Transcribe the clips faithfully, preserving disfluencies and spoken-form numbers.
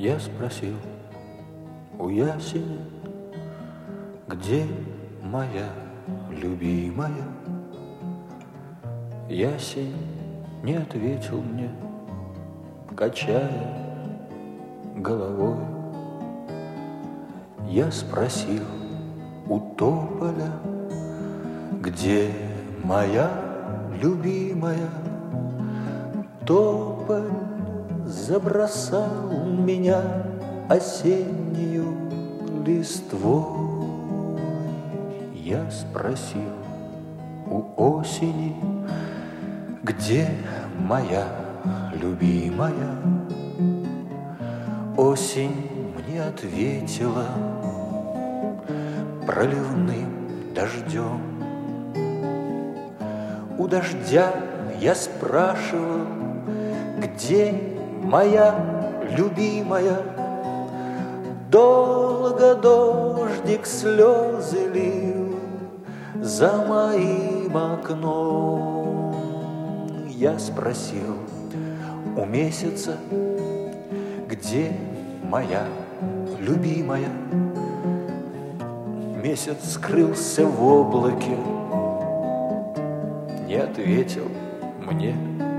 Я спросил у ясеня, где моя любимая? Ясень не ответил мне, качая головой. Я спросил у тополя, где моя любимая? Тополь забросал меня осеннюю листвой. Я спросил у осени, где моя любимая? Осень мне ответила проливным дождем. У дождя я спрашивал, где моя любимая? Долго дождик слезы лил за моим окном. Я спросил у месяца, где моя любимая? Месяц скрылся в облаке, не ответил мне.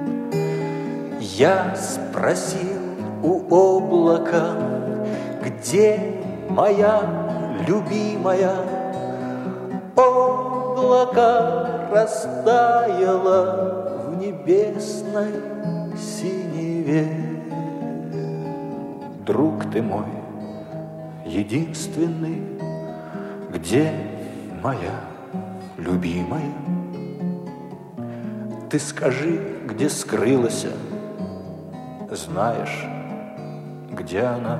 Я спросил у облака, где моя любимая? Облако растаяло в небесной синеве. Друг ты мой единственный, где моя любимая? Ты скажи, где скрылась, знаешь, где она?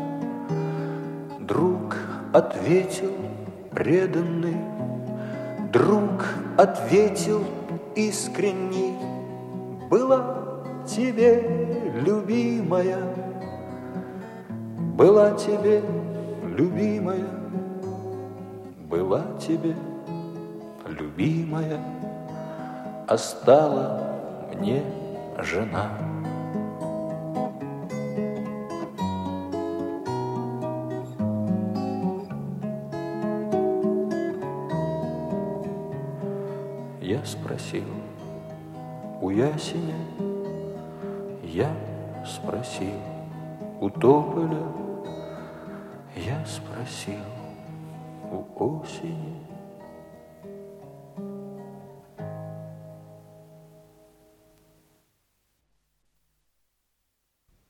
Друг ответил преданный, друг ответил искренний: была тебе любимая, была тебе любимая, была тебе любимая, а стала мне жена. Я спросил у ясеня, я спросил у тополя, я спросил у осени.